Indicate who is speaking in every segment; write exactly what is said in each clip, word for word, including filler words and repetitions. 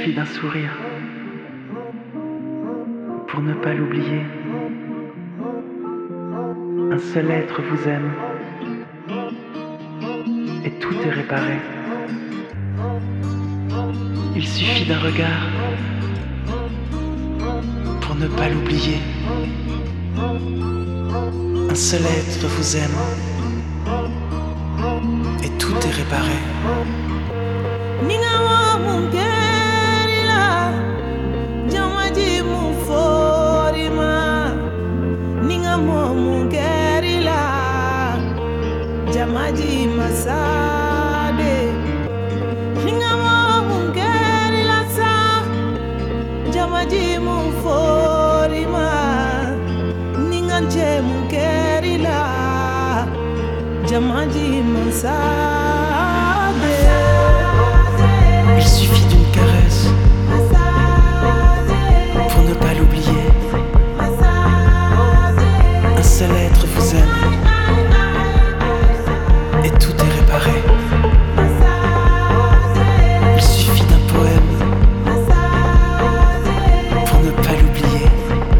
Speaker 1: suffit d'un sourire pour ne pas l'oublier. Un seul être vous aime et tout est réparé. Il suffit d'un regard pour ne pas l'oublier. Un seul être vous aime et tout est réparé.
Speaker 2: Jamaji masade Hinga mo mungeri la sa Jamaji muforima Ninganje mungeri la Jamaji masade.
Speaker 1: Il suffit d'une caresse pour ne pas l'oublier. Un seul être vous aime et tout est réparé. Il suffit d'un poème pour ne pas l'oublier.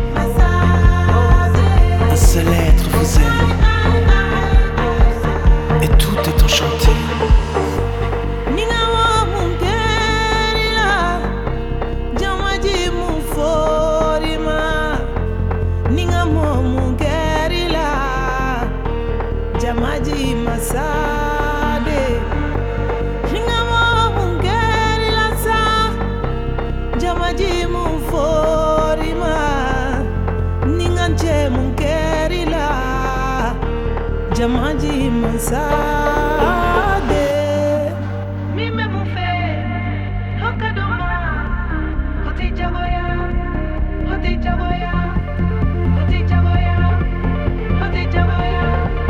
Speaker 1: Un seul être vous aime et tout est enchanté.
Speaker 2: Jamaji masade Hinga mo mungeri la sa Jamaji muforima Ninganje mungeri la Jamaji masade. Mime mufe Hokadoma Hoti jagoya Hoti jagoya Hoti jagoya Hoti jagoya.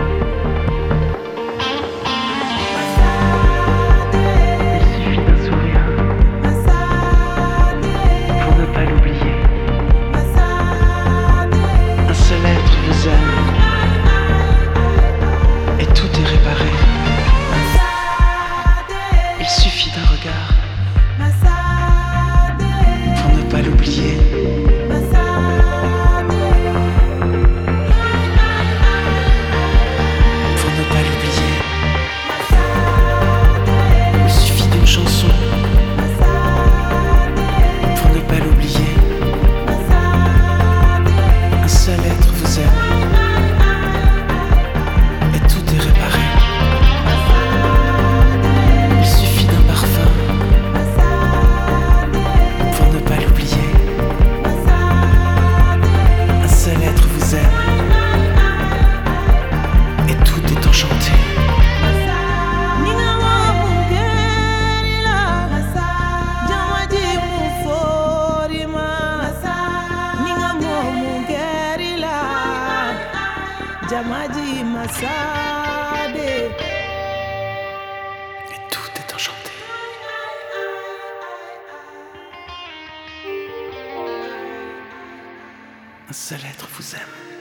Speaker 1: Il suffit d'un regard pour ne pas l'oublier. Pour ne pas l'oublier. Il suffit d'une chanson pour ne pas l'oublier. Un seul être vous aime et tout est réparé.
Speaker 2: Jamaji masade
Speaker 1: Et tout est enchanté. Un seul être vous aime.